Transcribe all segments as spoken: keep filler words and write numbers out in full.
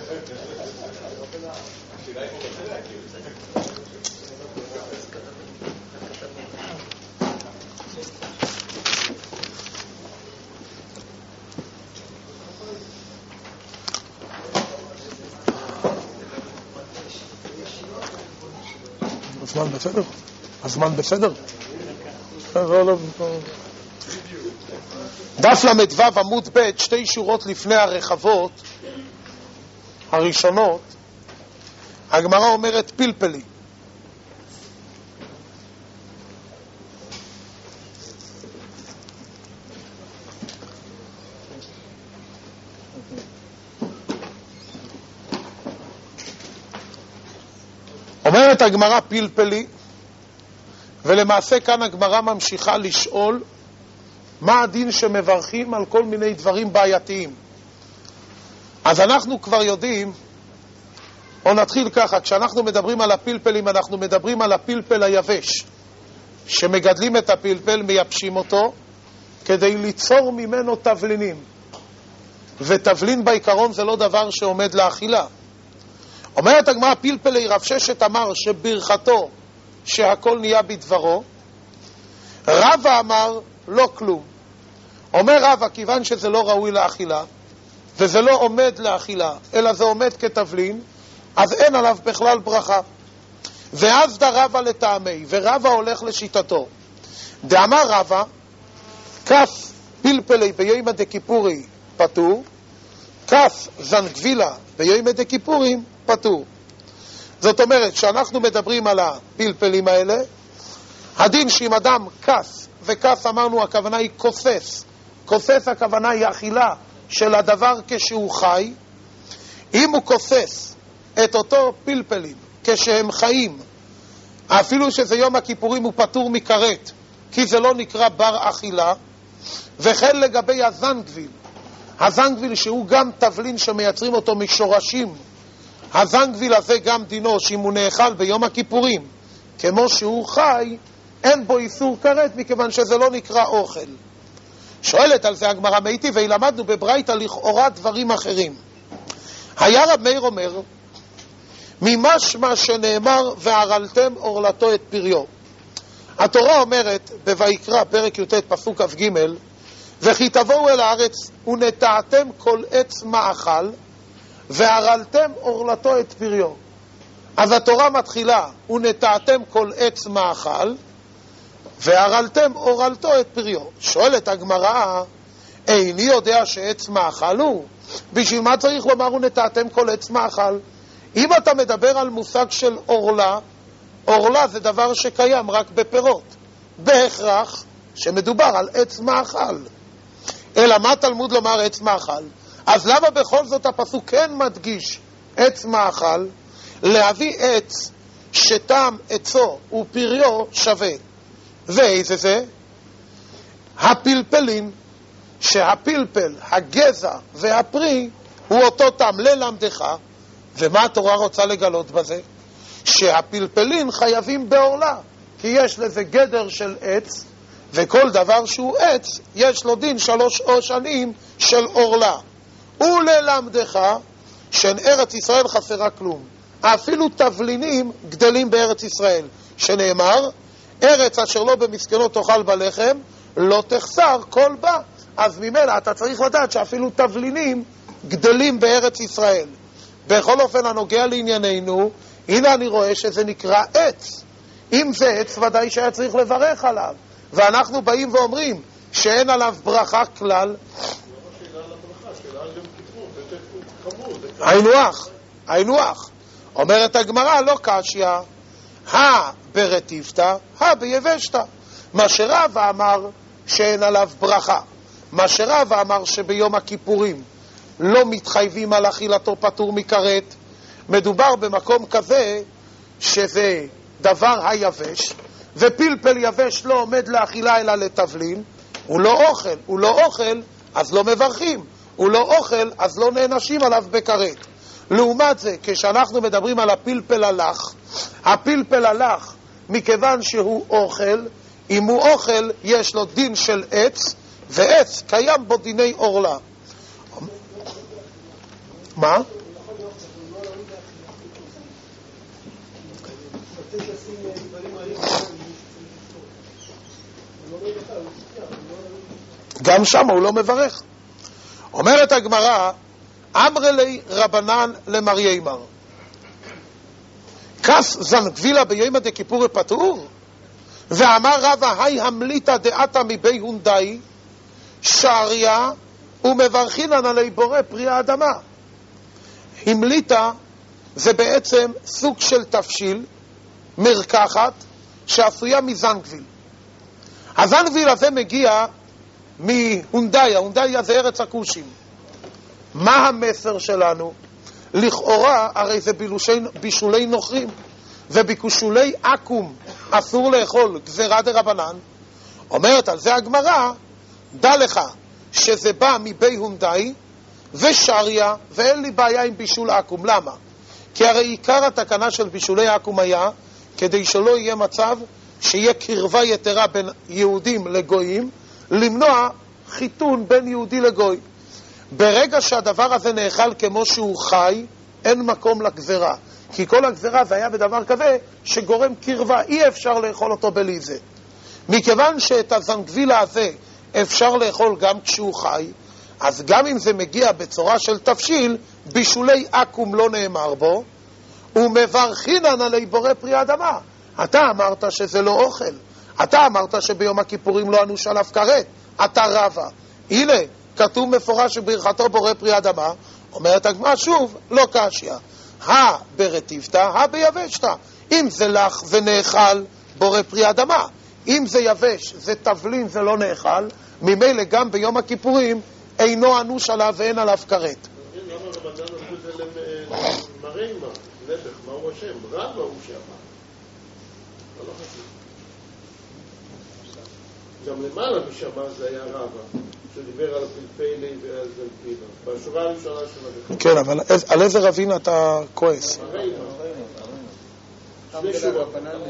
הזמן בסדר? הזמן בסדר? לא, לא. דף למדוו עמוד ב', שתי שורות לפני הרחבות הראשונות, הגמרא אומרת פלפלי. אומרת הגמרא פלפלי, ולמעשה כאן הגמרא ממשיכה לשאול מה הדין שמברכים על כל מיני דברים בעייתיים. אז אנחנו כבר יודעים, או נתחיל ככה, כשאנחנו מדברים על הפלפלים, אנחנו מדברים על הפלפל היבש, שמגדלים את הפלפל, מייבשים אותו, כדי ליצור ממנו תבלינים. ותבלין בעיקרון זה לא דבר שעומד לאכילה. אומרת הגמרא פלפלי, רב ששת אמר שברכתו שהכל נהיה בדברו, רבא אמר לא כלום. אומר רבא, כיוון שזה לא ראוי לאכילה, וזה לא עומד לאכילה, אלא זה עומד כתבלין, אז אין עליו בכלל ברכה. ואז דה רבא לטעמי, ורבא הולך לשיטתו. דאמר רבא, כף פלפלי ביומא דכיפורי פטור, כף זנגבילה ביומא דכיפורים פטור. זאת אומרת, שאנחנו מדברים על הפלפלים האלה, הדין שאם אדם כס, וכס אמרנו הכוונה היא כוסס, כוסס הכוונה היא אכילה של הדבר כשהוא חי, אם הוא כוסס את אותו פלפלים כשהם חיים, אפילו שזה יום הכיפורים הוא פטור מכרת, כי זה לא נקרא בר אכילה. וכן לגבי הזנגביל, הזנגביל שהוא גם תבלין שמייצרים אותו משורשים, הזנגביל הזה גם דינו שאם הוא נאכל ביום הכיפורים כמו שהוא חי, אין בו איסור כרת, מכיוון שזה לא נקרא אוכל. שואלת על זה הגמרא, מאיתי ולמדנו בברייתא לכאורה דברים אחרים. היה רב מאיר אומר, ממשמע שנאמר והרלתם אורלתו את פריו. התורה אומרת בויקרא פרק י"ט פסוק כ"ג, וכי תבואו אל הארץ ונטעתם כל עץ מאכל והרלתם אורלתו את פריו. אז התורה מתחילה ונטעתם כל עץ מאכל והרלתם אורלתו את פריו. שואלת הגמרא, איני יודע שעץ מאכל הוא, בשביל מה צריך לומר ונטעתם כל עץ מאכל? אם אתה מדבר על מושג של אורלה, אורלה זה דבר שקיים רק בפירות, בהכרח שמדובר על עץ מאכל. אלא מה תלמוד לומר עץ מאכל? אז למה בכל זאת הפסוק כן מדגיש עץ מאכל? להביא עץ שטעם עצו ופריו שווה. ואיזה זה? הפלפלים, שהפלפל, הגזע והפרי הוא אותו טעם. ללמדך, ומה התורה רוצה לגלות בזה? שהפלפלים חייבים באורלה, כי יש לזה גדר של עץ, וכל דבר שהוא עץ יש לו דין שלוש או שנים של אורלה. וללמדך שאין ארץ ישראל חסרה כלום, אפילו תבלינים גדלים בארץ ישראל, שנאמר ארץ אשר לא במסכנות תאכל בלחם לא תחסר כל בה. אז ממנה אתה צריך לדעת שאפילו תבלינים גדלים בארץ ישראל. בכל אופן הנוגע לענייננו, הנה אני רואה שזה נקרא עץ. אם זה עץ ודאי שהיה צריך לברך עליו, ואנחנו באים ואומרים שאין עליו ברכה כלל. היינו-אח, היינו-אח. אומרת הגמרא לא קשיא, הא ברטיבתא, הא ביבשתא. מה שרבא אמר שאין עליו ברכה, מה שרבא אמר שביום הכיפורים לא מתחייבים על אכילתו פטור מכרת, מדובר במקום כזה שזה דבר היבש, ופלפל יבש לא עומד לאכילה אלא לתבלין, הוא לא אוכל, הוא לא אוכל אז לא מברכים, הוא לא אוכל אז לא נענשים עליו בכרת. לעומת זה, כשאנחנו מדברים על הפלפל הלך, הפלפל הלך מכיוון שהוא אוכל, אם הוא אוכל יש לו דין של עץ, ועץ קיים בו דיני אורלה. מה? גם שם הוא לא מברך. אומרת הגמרא, אמרי לי רבנן למריימר, כס זנגבילה ביום דכיפורי פטור? ואמר רבא, היי המליטה דעתה מבי הונדאי שעריה ומברכינן עלי בורא פרי האדמה. המליטה זה בעצם סוג של תפשיל, מרקחת, שעשויה מזנגביל. הזנגביל הזה מגיע מהונדאי, ההונדאי זה ארץ הכושים. מה המסר שלנו? לכאורה הרי זה בילושי, בישולי נוכרים, וביקושולי אקום אסור לאכול, גזירה דרבנן. אומרת על זה הגמרא, דע לך שזה בא מבי הונדאי ושריה, ואין לי בעיה עם בישול אקום. למה? כי הרי עיקר התקנה של בישולי אקום היה כדי שלא יהיה מצב שיהיה קרבה יתרה בין יהודים לגויים, למנוע חיתון בין יהודי לגוי. ברגע שהדבר הזה נאכל כמו שהוא חי, אין מקום לגזרה, כי כל הגזרה זה היה בדבר כזה שגורם קרבה, אי אפשר לאכול אותו בלי זה. מכיוון שאת הזנגבילה הזה אפשר לאכול גם כשהוא חי, אז גם אם זה מגיע בצורה של תפשיל, בישולי אקום לא נאמר בו, ומברכינן עלי בורא פרי אדמה. אתה אמרת שזה לא אוכל, אתה אמרת שביום הכיפורים לא אנוש עליו כרת, אתה רבה. הנה, כתוב מפורש שברכתו בורא פרי אדמה. אומרת הגמרא שוב, לא קשיא. הא ברטיבתא, הא ביבשתא. אם זה לך זה נאכל בורא פרי אדמה, אם זה יבש, זה תבלין, זה לא נאכל, ממילא גם ביום הכיפורים אינו אנוש עליו ואין עליו כרת. למה רבנן עשו את זה למריימה, נפח, מה הוא השם? רבא הוא שאמר. לא חשוב. גם למעלה משמה זה היה רבא, שדיבר על הפלפלי ועל זלפינה. בשורה הראשונה של הדבר. כן, אבל על איזה רבין אתה כועס? מריימה. שני שורות.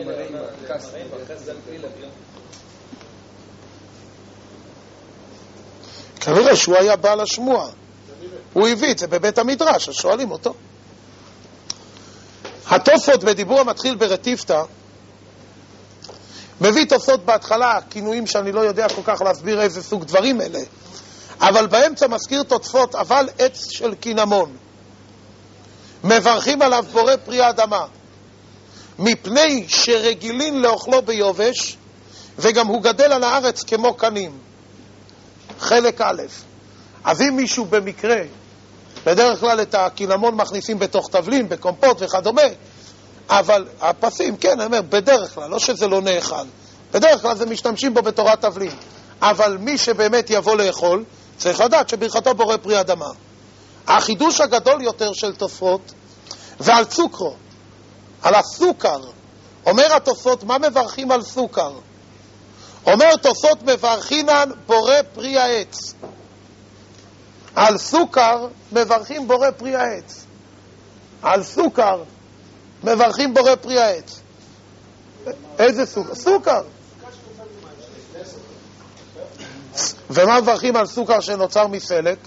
כנראה שהוא היה בעל השמוע, הוא הביא את זה בבית המדרש, אז שואלים אותו. התוספות בדיבור המתחיל ברטיבתא מביא תוספות בהתחלה כינויים שאני לא יודע כל כך להסביר איזה סוג דברים אלה, אבל באמצע מזכיר תוספות, אבל עץ של קינמון מברכים עליו בורא פרי האדמה, מפני שרגילין לאוכלו ביובש, וגם הוא גדל על הארץ כמו קנים. חלק א'. אז אם מישהו במקרה, בדרך כלל את הקינמון מכניסים בתוך תבלין, בקומפוט וכדומה, אבל הפסים, כן, אני אומר, בדרך כלל, לא שזה לא נאכל, בדרך כלל זה משתמשים בו בתורת תבלין, אבל מי שבאמת יבוא לאכול, צריך לדעת שברכתו בורא פרי אדמה. החידוש הגדול יותר של תוספות, ועל צוקרו, על הסוכר, אומר התוספות, מה מברכים על סוכר? אומר תוספות, מברכינן בורא פרי העץ. על סוכר מברכים בורא פרי העץ. על סוכר מברכים בורא פרי העץ. איזה סוכר? סוכר. ומה מברכים על סוכר שנוצר מסלק?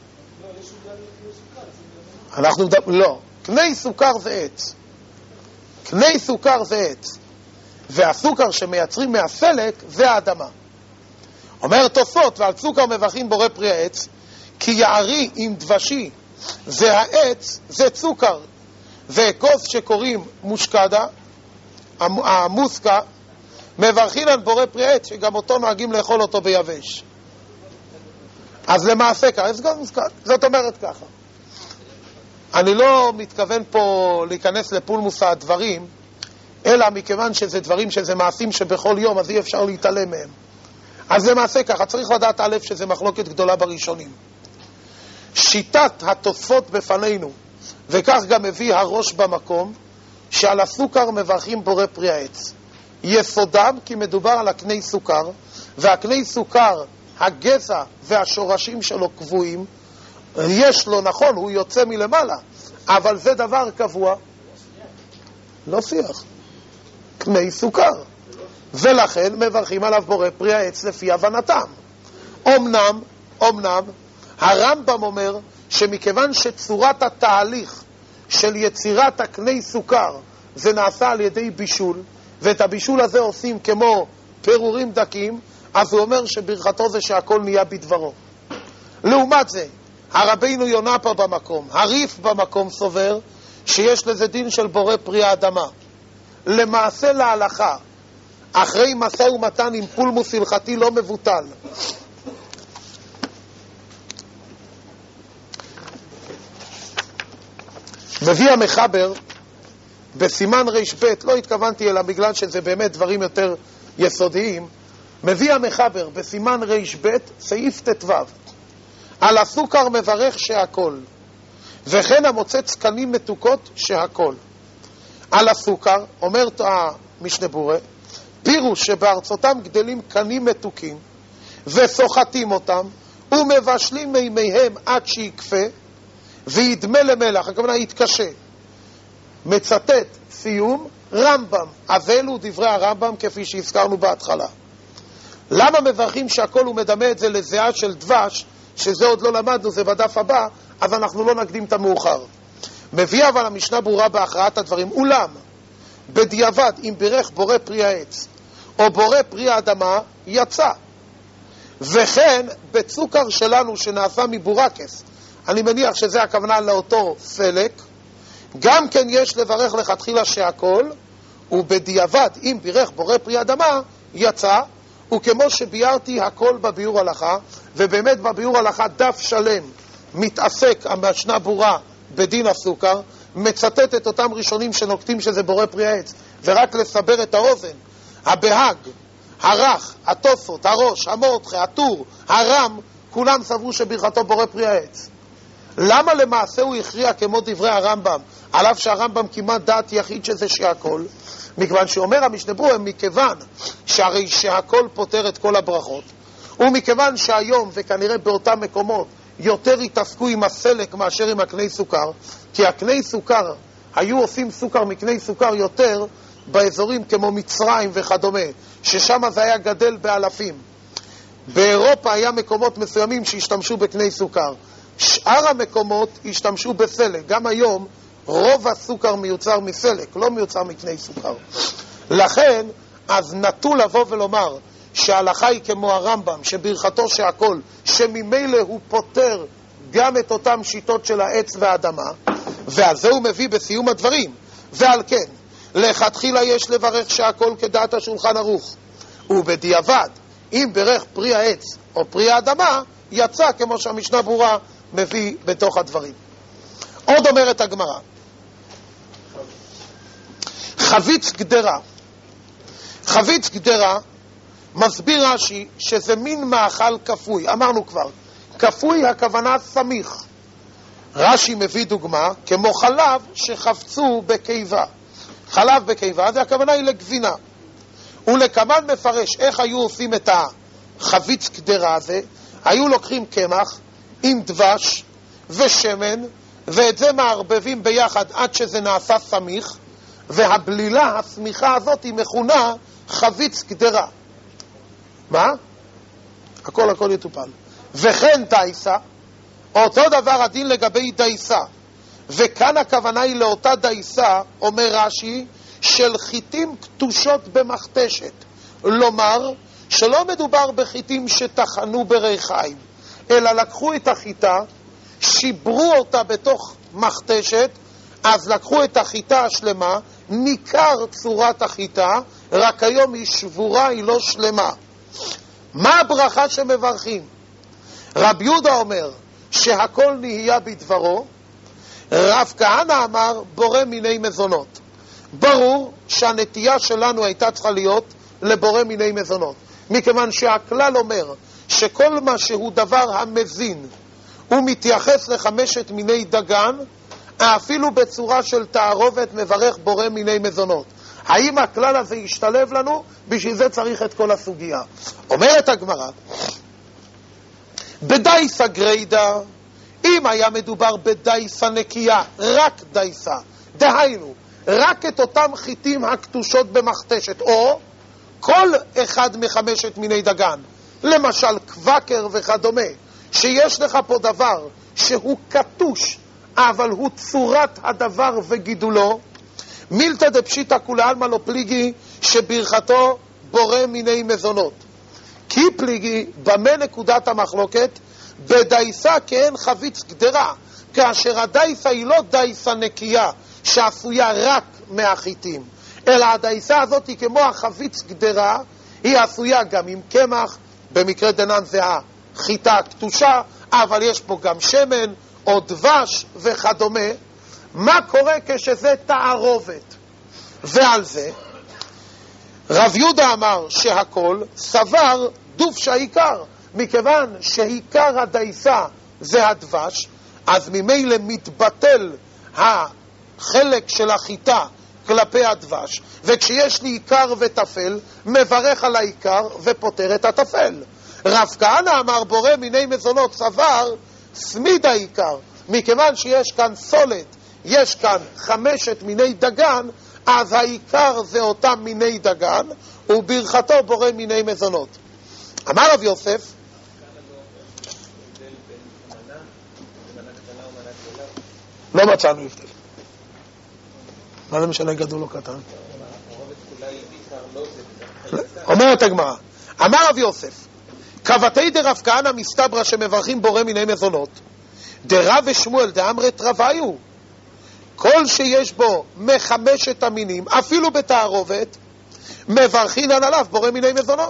אנחנו מדברים, לא. קני סוכר זה עץ. קני סוכר זה עץ. והסוכר שמייצרים מהסלק זה האדמה. אומר תוספות, ועל סוכר מברכים בורא פרי העץ, כי יערי עם דבשי והעץ זה סוכר, וכוס שקוראים מושקדה, המוסקה, מברכים על בורא פרי העץ, שגם אותו נוהגים לאכול אותו ביבש. אז למעשה ככה, זאת אומרת ככה. אני לא מתכוון פה להיכנס לפולמוס הדברים, אלא מכיוון שזה דברים שזה מעשים שבכל יום, אז אי אפשר להתעלם מהם. אז למעשה ככה, צריך לדעת א' שזה מחלוקת גדולה בראשונים. שיטת התוספות בפנינו, וכך גם מביא הראש במקום, שעל הסוכר מברכים בורא פרי העץ. יסודם כי מדובר על הקני סוכר, והקני סוכר, הגזע והשורשים שלו קבועים, יש לו, נכון, הוא יוצא מלמעלה, אבל זה דבר קבוע. לא שיח. קני סוכר. ולכן מברכים עליו בורא פרי העץ לפי הבנתם. אמנם, אמנם, הרמב"ם אומר שמכיוון שצורת התהליך של יצירת הקני סוכר זה נעשה על ידי בישול, ואת הבישול הזה עושים כמו פירורים דקים, אז הוא אומר שברכתו זה שהכל נהיה בדברו. לעומת זה, הרבינו יונה פה במקום, הריף במקום סובר, שיש לזה דין של בורא פרי האדמה. למעשה להלכה, אחרי משא ומתן עם פולמוס הלכתי לא מבוטל, מביא המחבר בסימן רש ב', לא התכוונתי אלא בגלל שזה באמת דברים יותר יסודיים, מביא המחבר בסימן רש ב' סעיף תתו, על הסוכר מברך שהכל, וכן המוצץ קנים מתוקות שהכל. על הסוכר, אומר המשנה ברורה, פירוש שבארצותם גדלים קנים מתוקים, וסוחטים אותם, ומבשלים מימיהם עד שיקפה, וידמה למלח, הכוונה יתקשה. מצטט סיום רמב"ם, אז אלו דברי הרמב"ם כפי שהזכרנו בהתחלה. למה מברכים שהכל הוא מדמה את זה לזיעה של דבש, שזה עוד לא למדנו, זה בדף הבא, אז אנחנו לא נקדים את המאוחר. מביא אבל המשנה ברורה בהכרעת הדברים, אולם בדיעבד אם בירך בורא פרי העץ או בורא פרי האדמה יצא, וכן בצוקר שלנו שנעשה מבורקס, אני מניח שזה הכוונה לאותו פלק, גם כן יש לברך לכתחילה שהכל, ובדיעבד אם בירך בורא פרי האדמה יצא, וכמו שביארתי הכל בביאור הלכה, ובאמת בביאור הלכה דף שלם מתעסק המשנה ברורה בדין הסוכר, מצטט את אותם ראשונים שנוקטים שזה בורא פרי העץ, ורק לסבר את האוזן, הבהג, הרך, התוספות, הראש, המורדכי, הטור, הרם, כולם סברו שברכתו בורא פרי העץ. למה למעשה הוא הכריע כמו דברי הרמב"ם, על אף שהרמב"ם כמעט דעת יחיד שזה שהכל? מכיוון שאומר המשנה ברורה, מכיוון שהרי שהכל פותר את כל הברכות, ומכיוון שהיום וכנראה באותם מקומות יותר התעסקו עם הסלק מאשר עם הקני סוכר, כי הקני סוכר היו עושים סוכר מקני סוכר יותר באזורים כמו מצרים וכדומה, ששם זה היה גדל באלפים. באירופה היה מקומות מסוימים שהשתמשו בקני סוכר, שאר המקומות השתמשו בסלק. גם היום רוב הסוכר מיוצר מסלק, לא מיוצר מקני סוכר. לכן אז נטו לבוא ולומר שההלכה היא כמו הרמב"ם, שברכתו שהכל, שממילא הוא פותר גם את אותם שיטות של העץ והאדמה, ועל זה הוא מביא בסיום הדברים. ועל כן לכתחילה יש לברך שהכל כדעת השולחן ערוך, ובדיעבד אם ברך פרי העץ או פרי האדמה יצא, כמו שהמשנה ברורה מביא בתוך הדברים. עוד אומרת הגמרא, חביץ גדרה. חביץ גדרה מסביר רש"י שזה מין מאכל כפוי. אמרנו כבר, כפוי הכוונה סמיך. רש"י מביא דוגמה כמו חלב שחפצו בקיבה. חלב בקיבה, זה הכוונה היא לגבינה. ולכמן מפרש איך היו עושים את החביץ גדרה הזה. היו לוקחים קמח עם דבש ושמן, ואת זה מערבבים ביחד עד שזה נעשה סמיך, והבלילה הסמיכה הזאת היא מכונה חביץ גדרה. מה? הכל הכל יטופל. וכן דייסה, אותו דבר הדין לגבי דייסה, וכאן הכוונה היא לאותה דייסה, אומר רש"י, של חיטים קטושות במכתשת. לומר שלא מדובר בחיטים שטחנו בריחיים, אלא לקחו את החיטה, שיברו אותה בתוך מכתשת, אז לקחו את החיטה השלמה, ניכר צורת החיטה, רק היום היא שבורה, היא לא שלמה. מה הברכה שמברכים? רב יהודה אומר שהכל נהיה בדברו, רב כהנא אמר בורא מיני מזונות. ברור שהנטייה שלנו הייתה צריכה להיות לבורא מיני מזונות, מכיוון שהכלל אומר שכל מה שהוא דבר המזין הוא מתייחס לחמשת מיני דגן, אפילו בצורה של תערובת מברך בורא מיני מזונות. האם הכלל הזה ישתלב לנו? בשביל זה צריך את כל הסוגיה. אומרת הגמרא, בדייסה גריידה, אם היה מדובר בדייסה נקייה, רק דייסה, דהיינו רק את אותם חיטים הקטושות במכתשת, או כל אחד מחמשת מיני דגן, למשל קווקר וכדומה, שיש לך פה דבר שהוא קטוש, אבל הוא צורת הדבר וגידולו, מילתא דפשיטא כולי עלמא לא פליגי, שברכתו בורא מיני מזונות. כי פליגי, במה נקודת המחלוקת? בדייסה כאין חביץ גדרה, כאשר הדייסה היא לא דייסה נקייה שעשויה רק מהחיטים, אלא הדייסה הזאת היא כמו החביץ גדרה, היא עשויה גם עם קמח, במקרה דנן זה החיטה הקטושה, אבל יש פה גם שמן או דבש וכדומה. מה קורה כשזה תערובת? ועל זה רב יהודה אמר שהכל סבר דוף שהעיקר, מכיוון שעיקר הדייסה זה הדבש, אז ממילא מתבטל החלק של החיטה כלפי הדבש, וכשיש לי עיקר ותפל, מברך על העיקר ופותר את התפל. רב כהנא אמר בורא מיני מזונות סבר סמיד העיקר, מכיוון שיש כאן סולת, יש כאן חמשת מיני דגן, אז העיקר זה אותם מיני דגן, וברכתו בורא מיני מזונות. אמר רב יוסף, לא מצאנו הבדל. מה זה משנה גדול או קטן? אומרת הגמרא, אמר רב יוסף, כבתי דרב כהנא מסתברא שמברכים בורא מיני מזונות, דרב ושמואל דאמרת רוויו, כל שיש בו מחמשת המינים, אפילו בתערובת, מברכים עליו בורא מיני מזונות.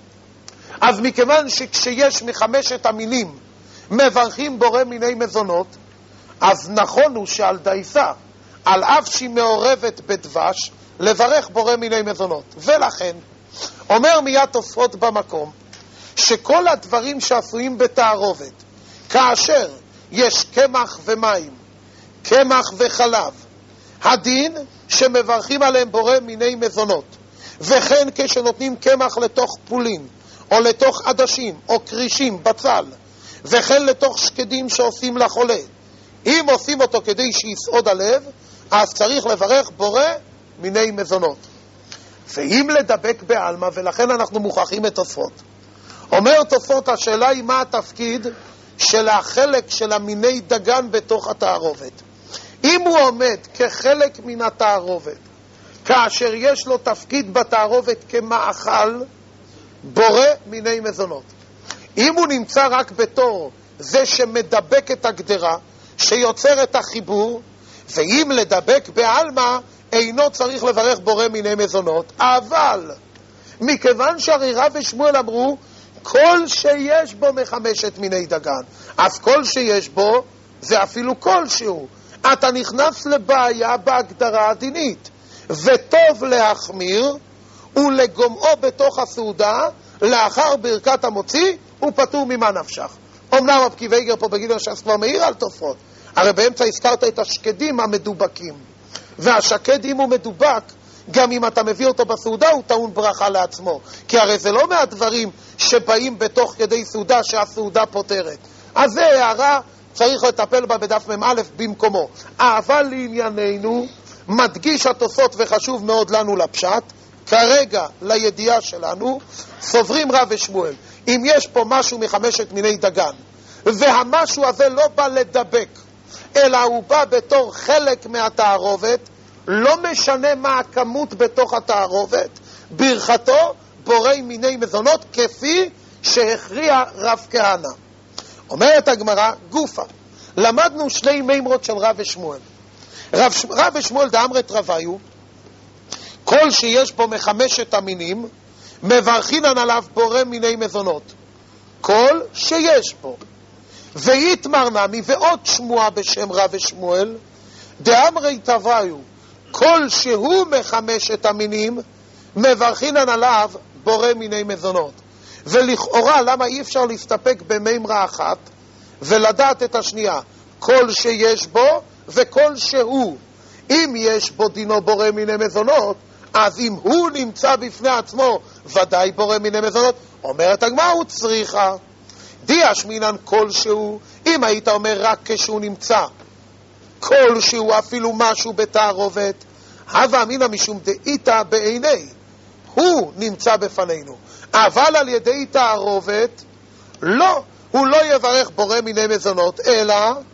אז מכיוון שכשיש מחמשת המינים מברכים בורא מיני מזונות, אז נכון הוא שעל דייסה, על אף שהיא מעורבת בדבש, לברך בורא מיני מזונות. ולכן אומר מיד תוספות במקום שכל הדברים שעשויים בתערובת, כאשר יש קמח ומים, קמח וחלב, הדין שמברכים עליהם בורא מיני מזונות. וכן כשנותנים קמח לתוך פולין או לתוך עדשים או קרישים בצל, וכן לתוך שקדים שעושים לחולה, אם עושים אותו כדי שיסעוד הלב, אז צריך לברך בורא מיני מזונות. ואם לדבק בעלמא, ולכן אנחנו מוכרחים את תוספות. אומר תוספות, השאלה היא מה התפקיד של החלק של המיני דגן בתוך התערובת. אם הוא עומד כחלק מן התערובת, כאשר יש לו תפקיד בתערובת כמאכל, בורא מיני מזונות. אם הוא נמצא רק בתור זה שמדבק את הגדרה, שיוצר את החיבור, ואם לדבק בעלמא, אינו צריך לברך בורא מיני מזונות. אבל מכיוון שהרי רב ושמואל אמרו כל שיש בו מחמשת מיני דגן, אז כל שיש בו זה אפילו כלשהו. אתה נכנס לבעיה בהגדרה הדינית, וטוב להחמיר ולגומעו בתוך הסעודה, לאחר ברכת המוציא הוא פטור ממה נפשך. אמנם רב קיוויגר פה בגדעון ש"ס כבר מעיר על תוספות, הרי באמצע הזכרת את השקדים המדובקים, והשקד אם הוא מדובק, גם אם אתה מביא אותו בסעודה הוא טעון ברכה לעצמו, כי הרי זה לא מהדברים שבאים בתוך כדי סעודה שהסעודה פותרת. אז זה הערה, צריך לטפל בה בדף מ"א במקומו. אבל לענייננו מדגיש התוספות וחשוב מאוד לנו לפשט, כרגע לידיעה שלנו סוברים רב ושמואל, אם יש פה משהו מחמשת מיני דגן והמשהו הזה לא בא לדבק אלא הוא בא בתור חלק מהתערובת, לא משנה מה הכמות בתוך התערובת, ברכתו בורא מיני מזונות כפי שהכריע רב כהנא. אומרת הגמרא גופה, למדנו שני מימרות של רב ושמואל. רב, רב ושמואל דאמרת רוויו, כל שיש בו מחמשת המינים מברכינן עליו בורא מיני מזונות, כל שיש בו. ויתמר נמי, ועוד שמועה בשם רב ושמואל דאמרת רוויו, כל שהוא מחמשת המינים מברכינן עליו בורא מיני מזונות. ולכאורה למה אי אפשר להסתפק במימרה אחת ולדעת את השנייה? כל שיש בו וכל שהוא. אם יש בו דינו בורא מיני מזונות, אז אם הוא נמצא בפני עצמו ודאי בורא מיני מזונות. אומרת הגמרא הוא צריכה דיש מינן כלשהו. אם היית אומר רק כשהוא נמצא כלשהו אפילו משהו בתערובת, הווה אמינא משום דאיתא בעיני, הוא נמצא בפנינו, אבל על ידי תערובת לא, הוא לא יברך בורא מיני מזונות, אלא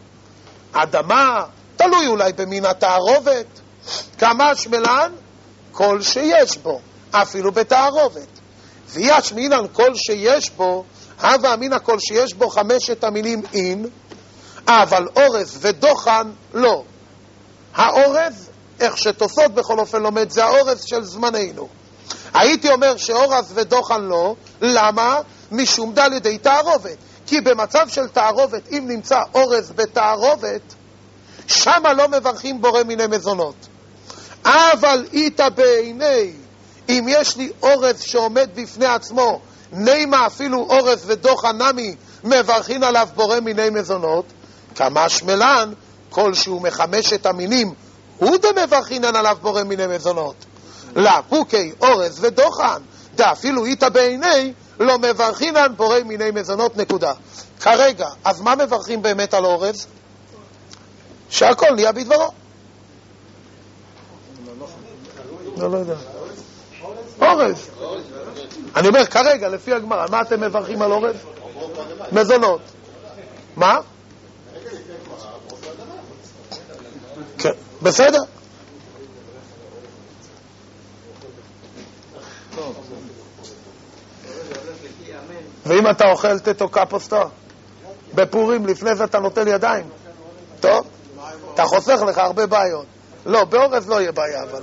אדמה, תלוי אולי במין התערובת, כמה שמלן כל שיש בו, אפילו בתערובת. ויש מינן כל שיש בו, הווה אמינא כל שיש בו חמשת המינים אין, אבל אורז ודוחן לא. האורז, איך שתוספות בכל אופן לומד, זה האורז של זמננו. הייתי אומר שאורז ודוחן לא, למה? משום דל ידי תערובת. כי במצב של תערובת, אם נמצא אורז בתערובת, שמה לא מברכים בורא מיני מזונות. אבל איתה בעיני, אם יש לי אורז שעומד בפני עצמו, נימה אפילו אורז ודוחן נמי, מברכין עליו בורא מיני מזונות, כמה שמלן, כלשהו מחמשת המינים, הוא דמברכינן עליו בורא מיני מזונות. לה, פוקי, אורז ודוחן, דה אפילו איתה בעיני, לא מברכינן בורא מיני מזונות, נקודה. כרגע, אז מה מברכים באמת על אורז? שהכל נהיה בדברו. לא, לא יודע. אורז. אני אומר, כרגע, לפי הגמרא, מה אתם מברכים על אורז? מזונות. מה? כן, בסדר. ואם אתה אוכל תתו קפוסטה בפורים, לפני זה אתה נוטל ידיים, טוב? אתה חוסך לך הרבה בעיות. לא, באורז לא יהיה בעיה, אבל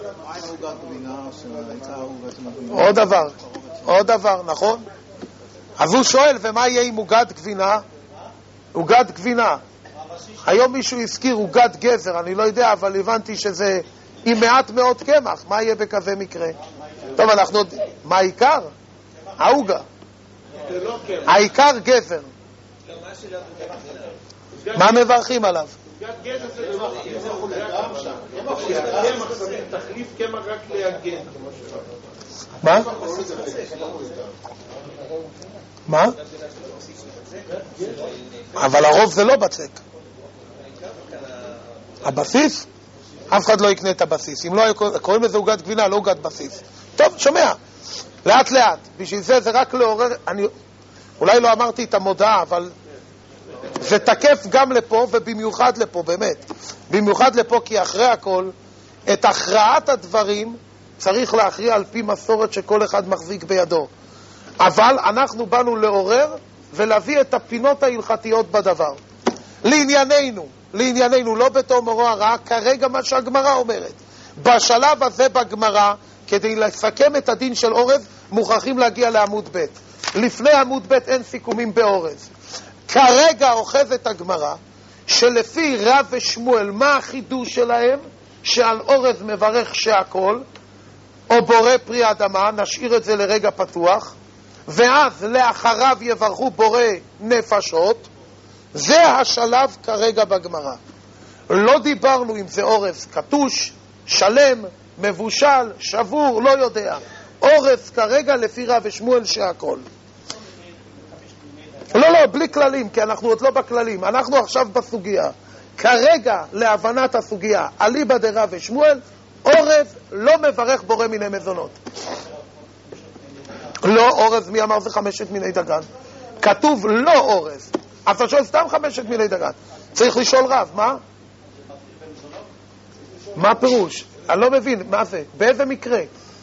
עוד דבר, עוד דבר, נכון? אז הוא שואל, ומה יהיה עם עוגת גבינה? עוגת גבינה. היום מישהו הזכיר עוגת גזר, אני לא יודע, אבל הבנתי שזה עם מעט מאוד קמח. מה יהיה בכזה מקרה? טוב, אנחנו... מה העיקר? העוגה. העיקר גזר. מה מברכים עליו? גזר זה לא קמח, תחליף קמח רק להגן. מה? מה? אבל הרוב זה לא בצק. הבסיס? אף אחד לא יקנה את הבסיס. אם לא קוראים לזה עוגת גבינה, לא עוגת בסיס. טוב, שומע. לאט לאט. בשביל זה זה רק לעורר... אני... אולי לא אמרתי את המודעה, אבל זה תקף גם לפה ובמיוחד לפה, באמת. במיוחד לפה, כי אחרי הכל, את הכרעת הדברים צריך להכריע על פי מסורת שכל אחד מחזיק בידו. אבל אנחנו באנו לעורר ולהביא את הפינות ההלכתיות בדבר. לענייננו, לענייננו, לא בתור מורו הרע, כרגע מה שהגמרא אומרת. בשלב הזה בגמרא, כדי לסכם את הדין של אורז, מוכרחים להגיע לעמוד ב'. לפני עמוד ב' אין סיכומים באורז. כרגע אוחזת הגמרא, שלפי רב ושמואל, מה החידוש שלהם? שעל אורז מברך שהכל, או בורא פרי אדמה, נשאיר את זה לרגע פתוח, ואז לאחריו יברכו בורא נפשות. זה השלב כרגע בגמרא. לא דיברנו אם זה אורז קטוש, שלם, מבושל, שבור, לא יודע. אורז כרגע לפי רב ושמואל שהכל. לא, לא, בלי כללים, כי אנחנו עוד לא בכללים. אנחנו עכשיו בסוגיה. כרגע, להבנת הסוגיה, אליבא דרב ושמואל, אורז לא מברך בורא מיני מזונות. לא אורז, מי אמר זה חמשת מיני דגן? כתוב לא אורז. אז אתה שואל סתם חמשת מיני דגן. צריך לשאול רב, מה? מה פירוש? אני לא מבין, מה זה? באיזה מקרה?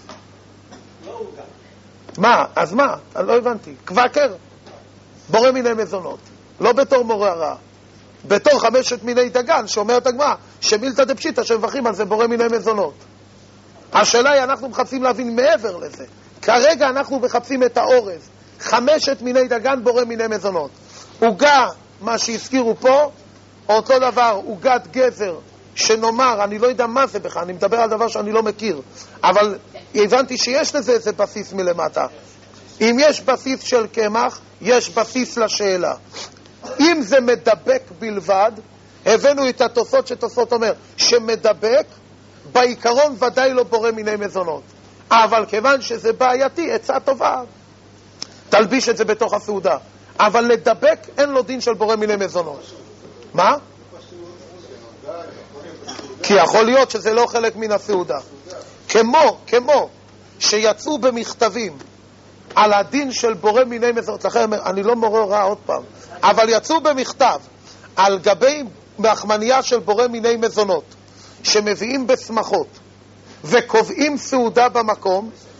מה? אז מה? אני לא הבנתי. קוואקר? בורא מיני מזונות. לא בתור מורה הרע. בתור חמשת מיני דגן, שאומרת הגמרא, שמילתא דפשיטא שמברכים על זה בורא מיני מזונות. השאלה היא, אנחנו מחפשים להבין מעבר לזה. כרגע אנחנו מחפשים את האורז. חמשת מיני דגן בורא מיני מזונות. עוגה, מה שהזכירו פה, אותו דבר, עוגת גזר, שנאמר, אני לא יודע מה זה בכלל, אני מדבר על דבר שאני לא מכיר, אבל הבנתי שיש לזה איזה בסיס מלמטה. אם יש בסיס של קמח, יש בסיס לשאלה. אם זה מדבק בלבד, הבאנו את התוספות שתוספות אומר, שמדבק, בעיקרון ודאי לא בורא מיני מזונות. אבל כיוון שזה בעייתי, עצה טובה, תלביש את זה בתוך הסעודה. אבל לדבק אין לו דין של בורא מיני מזונות. מה? כי יכול להיות שזה לא חלק מן הסעודה. כמו, כמו שיצאו במכתבים על הדין של בורא מיני מזונות, לכן אני לא מורה רע עוד פעם, אבל יצאו במכתב על גבי מחמניה של בורא מיני מזונות שמביאים בשמחות וקובעים סעודה במקום,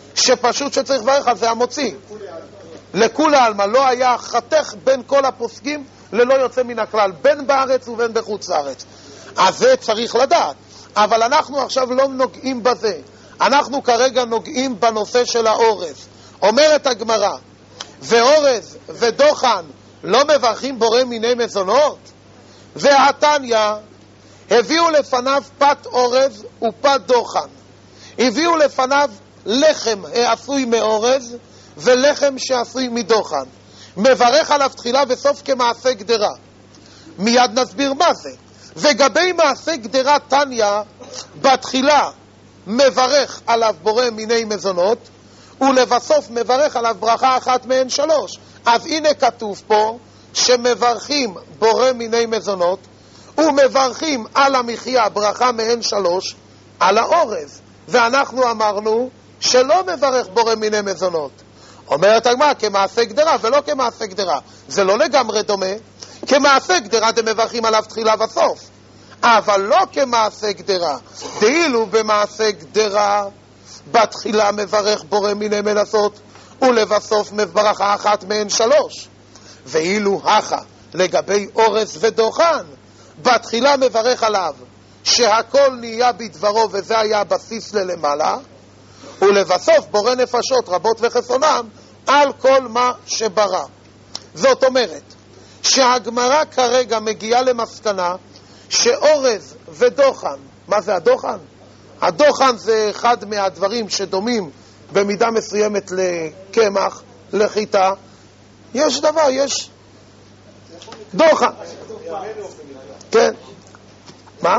שפשוט שצריך לברך על זה המוציא. לכולי עלמא, לא היה חתך בין כל הפוסקים ללא יוצא מן הכלל, בין בארץ ובין בחוץ לארץ. אז זה צריך לדעת. אבל אנחנו עכשיו לא נוגעים בזה. אנחנו כרגע נוגעים בנושא של האורז. אומרת הגמרא, ואורז ודוחן לא מברכים בורא מיני מזונות? והתניא, הביאו לפניו פת אורז ופת דוחן. הביאו לפניו לחם העשוי מאורז ולחם שעשוי מדוחן. מברך עליו תחילה וסוף כמעשה גדרה. מיד נסביר מה זה. וגבי מעשה גדרה תניא, בתחילה מברך עליו בורא מיני מזונות, ולבסוף מברך עליו ברכה אחת מהן שלוש. אז הנה כתוב פה שמברכים בורא מיני מזונות, ומברכים על המחיה ברכה מהן שלוש, על האורז. ואנחנו אמרנו שלא מברך בורא מיני מזונות. אומרת הגמרא, כמעשה גדרה ולא כמעשה גדרה. זה לא לגמרי דומה. כמעשה גדרה אתם מברכים עליו תחילה וסוף, אבל לא כמעשה גדרה. דאילו במעשה גדרה בתחילה מברך בורא מיני מנסות, ולבסוף ברכה אחת מהן שלוש. ואילו הכה לגבי אורז ודוחן, בתחילה מברך עליו שהכל נהיה בדברו, וזה היה הבסיס ללמעלה, ולבסוף בורא נפשות רבות וחסונם על כל מה שברא. זאת אומרת שהגמרא כרגע מגיעה למסקנה שאורז ודוחן, מה זה הדוחן? הדוחן זה אחד מהדברים שדומים במידה מסוימת לקמח, לחיטה. יש דבר, יש דוחן. כן. מה?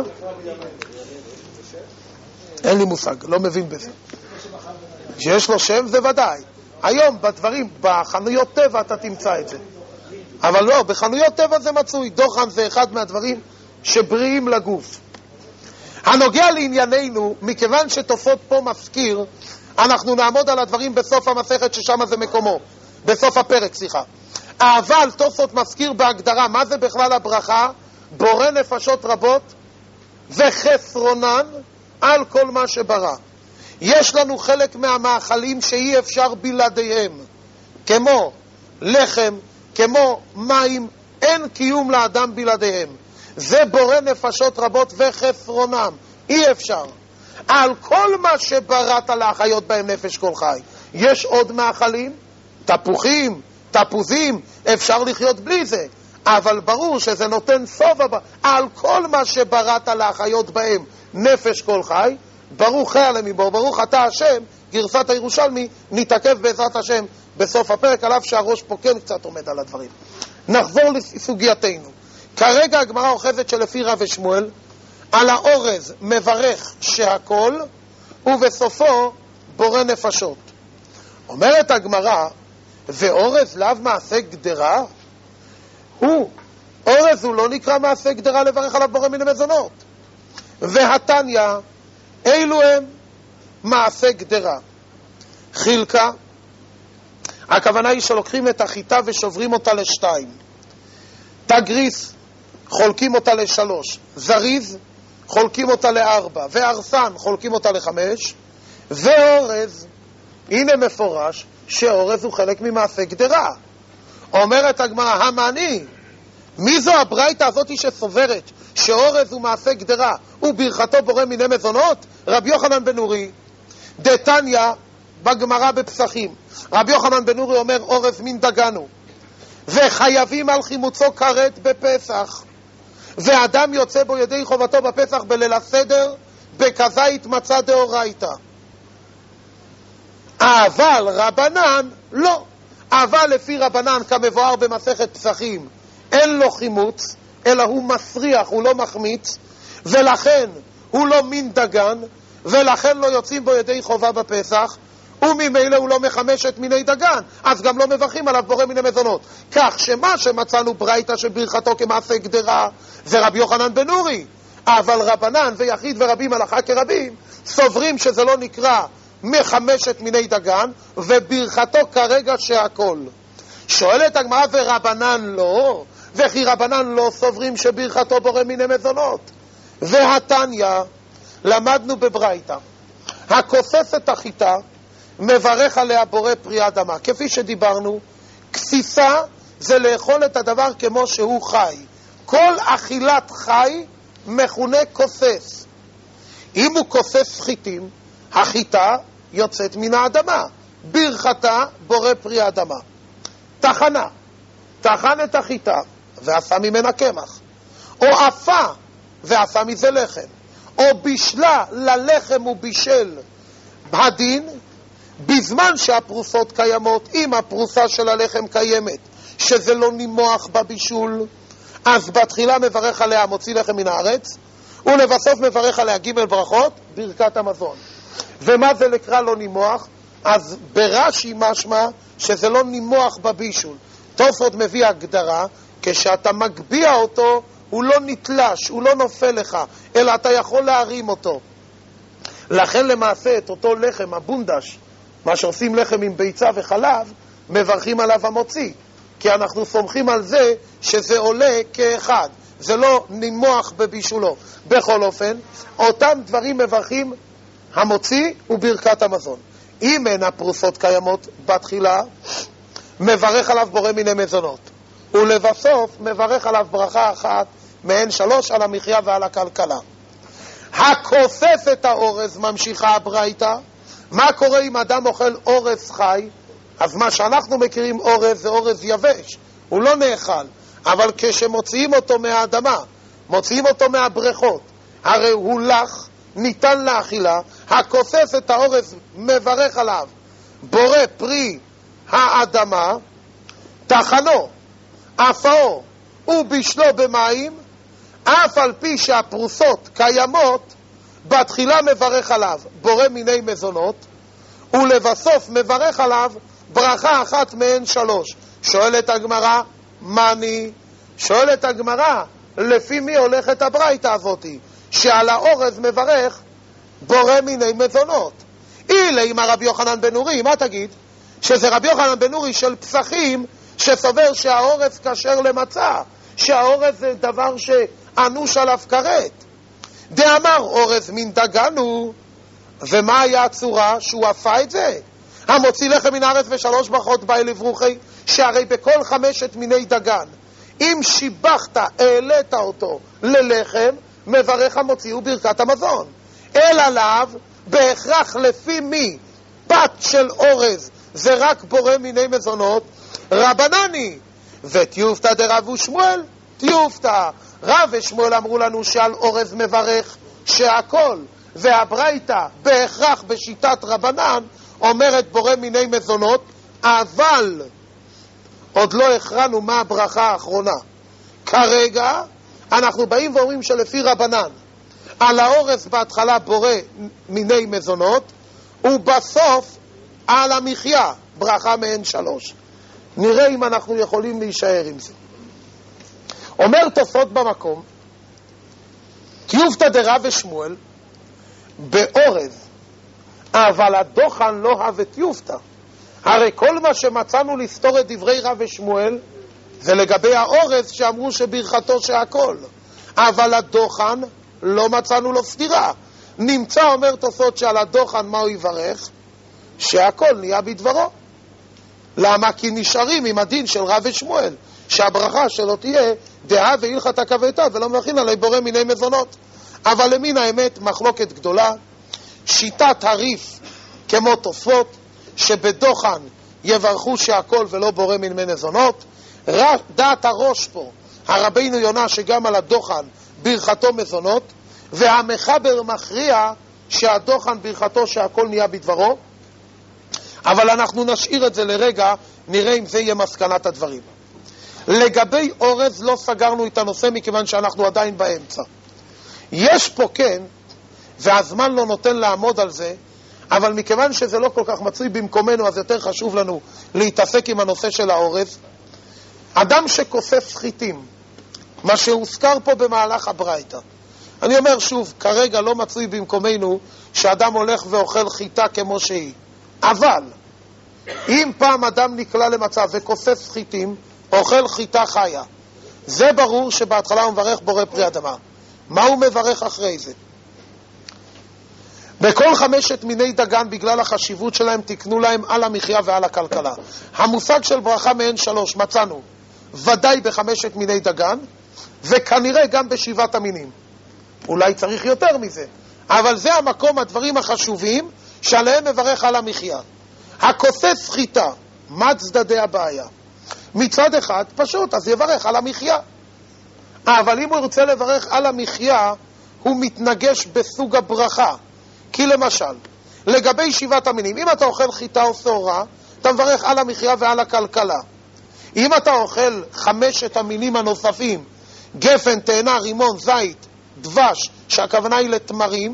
אין לי מושג, לא מבין בזה. שיש לו שם זה ודאי. היום בדברים, בחנויות טבע אתה תמצא את זה. אבל לא, בחנויות טבע זה מצוי. דוחן זה אחד מהדברים שבריאים לגוף. הנוגע לענייננו, מכיוון שתוספות פה מזכיר, אנחנו נעמוד על הדברים בסוף המסכת ששם זה מקומו. בסוף הפרק, סליחה. אבל תוספות מזכיר בהגדרה, מה זה בכלל הברכה? בורא נפשות רבות וחסרונן על כל מה שברא. יש לנו חלק מהמאכלים שאי אפשר בלעדיהם, כמו לחם, כמו מים, אין קיום לאדם בלעדיהם. זה בורא נפשות רבות וחסרונם, אי אפשר. על כל מה שבראת להחיות בהם נפש כל חי. יש עוד מאכלים, תפוחים, תפוזים, אפשר לחיות בלי זה, אבל ברור שזה נותן סוף הבא. על כל מה שבראת להחיות בהם נפש כל חי, ברוך היה מבור, ברוך אתה השם, גרסת הירושלמי, נתעכב בעזרת השם בסוף הפרק, עליו שהראש פה כן קצת עומד על הדברים. נחזור לסוגייתנו. כרגע הגמרא אוחזת שלפי רב ושמואל, על האורז מברך שהכל, ובסופו בורא נפשות. אומרת הגמרא, ואורז לאו מעשה גדרה? הוא, אורז הוא לא נקרא מעשה גדרה לברך עליו בורא מיני מזונות. והתניא, אילו הם מעשה גדרה. חילקה, הכוונה היא שלוקחים את החיטה ושוברים אותה לשתיים. תגריס, חולקים אותה לשלוש. זריז, חולקים אותה לארבע. וארסן, חולקים אותה לחמש. ואורז, הנה מפורש שאורז הוא חלק ממעשה גדרה. אומרת הגמרא, המעני, מי זו הברייתא הזאת שסוברת שאורז הוא מעשה גדרה וברכתו בורא מיני מזונות? רבי יוחנן בן נורי, דתניא בגמרא בפסחים. רבי יוחנן בן נורי אומר אורז מן דגנו, וחייבים על חימוצו כרת בפסח, ואדם יוצא בו ידי חובתו בפסח בליל הסדר בכזית מצה דאורייתא. אבל רבנן לא. אבל לפי רבנן כמבואר במסכת פסחים אין לו חימוץ, אלא הוא מסריח, הוא לא מחמיץ, ולכן הוא לא מין דגן, ולכן לא יוצאים בו ידי חובה בפסח, וממילא הוא לא מחמש את מיני דגן, אז גם לא מברכים עליו בורא מיני מזונות. כך שמה שמצאנו ברייתא שברכתו כמעשה גדרה זה רבי יוחנן בן נורי, אבל רבנן ויחיד ורבים הלכה כרבים סוברים שזה לא נקרא מחמשת מיני דגן, וברכתו כרגע שהכל. שואלת הגמרא, ורבנן לא? וכי רבנן לא סוברים שברכתו בורא מיני מזונות? והתניא, למדנו בברייתא, הכוסס את החיטה מברך עליה בורא פרי אדמה. כפי שדיברנו, כסיסה זה לאכול את הדבר כמו שהוא חי. כל אכילת חי מכונה כוסס. אם הוא כוסס חיטים, החיטה יוצאת מן האדמה. ברכתה בורא פרי האדמה. תחנה, תחן את החיטה ועשה ממנה קמח, או אפה ועשה מזה לחם, או בישלה ללחם ובישל. הדין, בזמן שהפרוסות קיימות, אם הפרוסה של הלחם קיימת, שזה לא נימוח בבישול, אז בתחילה מברך עליה מוציא לחם מן הארץ, ולבסוף מברך עליה ג' ברכות, ברכת המזון. ומה זה לקרוא לא נימוח? אז ברש"י משמע שזה לא נימוח בבישול. תוספות מביא הגדרה, כשאתה מגביע אותו, הוא לא נתלש, הוא לא נופל לך, אלא אתה יכול להרים אותו. לכן למעשה את אותו לחם, הבונדש, מה שעושים לחם עם ביצה וחלב, מברכים עליו המוציא, כי אנחנו סומכים על זה שזה עולה כאחד, זה לא נימוח בבישולו. בכל אופן, אותם דברים מברכים המוציא וברכת המזון. אם אין הפרוסות קיימות בתחילה, מברך עליו בורא מיני מזונות, ולבסוף מברך עליו ברכה אחת מהן שלוש, על המחיה ועל הכלכלה. הכוסס את האורז, ממשיכה הברייתא. מה קורה אם אדם אוכל אורז חי? אז מה שאנחנו מכירים אורז זה אורז יבש, הוא לא נאכל, אבל כשמוציאים אותו מהאדמה, מוציאים אותו מהבריכות, הרי הוא לח, ניתן לאכילה. הכוסס את האורז מברך עליו בורא פרי האדמה, תחנו, אפאו ובישלו במים, אף על פי שהפרוסות קיימות, בתחילה מברך עליו בורא מיני מזונות, ולבסוף מברך עליו ברכה אחת מהן שלוש. שואלת הגמרא, מני? שואלת הגמרא, לפי מי הולכת הברייתא הזאתי, שעל האורז מברך בורא מיני מזונות? אילה עם הרבי יוחנן בן נורי, מה תגיד? שזה רבי יוחנן בן נורי של פסחים, שסובר שהאורז כשר למצה, שהאורז זה דבר שאנוש עליו כרת. דאמר אורז מן דגנו, ומה היה הצורה שהוא עפה את זה? המוציא לחם מן הארץ ושלוש ברכות באי לברוכי, שהרי בכל חמשת מיני דגן, אם שיבחת, העלית אותו ללחם, מברך המוציא וברכת המזון. אלא לאו, בהכרח לפי מי פת של אורז זה רק בורא מיני מזונות, רבנני, ותיופתא דרב ושמואל, תיופתא. רב ושמואל אמרו לנו שעל אורז מברך שהכל, והברייתא בהכרח בשיטת רבנן אומרת בורא מיני מזונות, אבל עוד לא הכרענו מה הברכה האחרונה. כרגע אנחנו באים ואומרים שלפי רבנן על האורז בהתחלה בורא מיני מזונות, ובסוף על המחיה ברכה מהן שלוש. נראה אם אנחנו יכולים להישאר עם זה. אומר תוספות במקום, תיופתא דרב ושמואל באורז, אבל הדוחן לא הווה תיופתא. הרי כל מה שמצאנו לסתור את דברי רב ושמואל זה לגבי האורז שאמרו שברכתו שהכל, אבל הדוחן לא מצאנו לו סתירה. נמצא, אומר תוספות, שעל הדוחן מה הוא יברך? שהכל נהיה בדברו. למה? כי נשארים עם הדין של רב ושמואל, שהברכה שלו תהיה דעה והלכת הכבדה, ולא מברכין עלי בורא מיני מזונות. אבל למין האמת מחלוקת גדולה. שיטת הריף כמו תוספות, שבדוחן יברכו שהכל ולא בורא מיני מזונות. דעת הראש פה, הרבינו יונה, שגם על הדוחן ברכתו מזונות, והמחבר מכריע שהדוחן ברכתו שהכל נהיה בדברו. אבל אנחנו נשאיר את זה לרגע, נראה אם זה יהיה מסקנת הדברים. לגבי אורז לא סגרנו את הנושא, מכיוון שאנחנו עדיין באמצע. יש פה כן, והזמן לא נותן לעמוד על זה, אבל מכיוון שזה לא כל כך מצוי במקומנו, אז יותר חשוב לנו להתעסק עם הנושא של האורז. אדם שכוסס חיטים, מה שהוזכר פה במהלך הברייתא, אני אומר שוב, כרגע לא מצוי במקומנו שאדם הולך ואוכל חיטה כמו שהיא. אבל אם פעם אדם נקלע למצב וכוסס חיטים, אוכל חיטה חיה, זה ברור שבהתחלה הוא מברך בורא פרי אדמה. מה הוא מברך אחרי זה? בכל חמשת מיני דגן, בגלל החשיבות שלהם, תקנו להם על המחיה ועל הכלכלה. המושג של ברכה מעין שלוש מצאנו ודאי בחמשת מיני דגן, וכנראה גם בשבעת המינים. אולי צריך יותר מזה, אבל זה המקום, הדברים החשובים שעליהם מברך על המחיה. הכוסס חיטה, מה צדדי הבעיה? מצד אחד פשוט, אז יברך על המחיה. אבל אם הוא ירצה לברך על המחיה, הוא מתנגש בסוג הברכה. כי למשל, לגבי שבעת המינים, אם אתה אוכל חיטה או שעורה, אתה מברך על המחיה ועל הכלכלה. אם אתה אוכל חמשת המינים הנוספים, גפן, תאנה, רימון, זית, דבש, שהכוונה היא לתמרים,